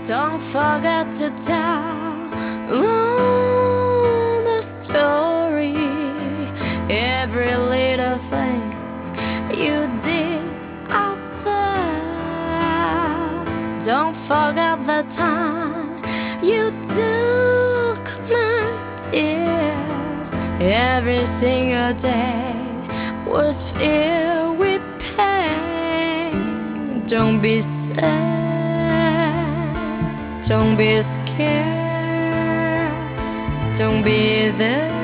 Don't forget to tell all the story, every little thing you did out there. Don't forget the time you took my tears. Every single day was filled with pain. Don't be sad, don't be scared, don't be there.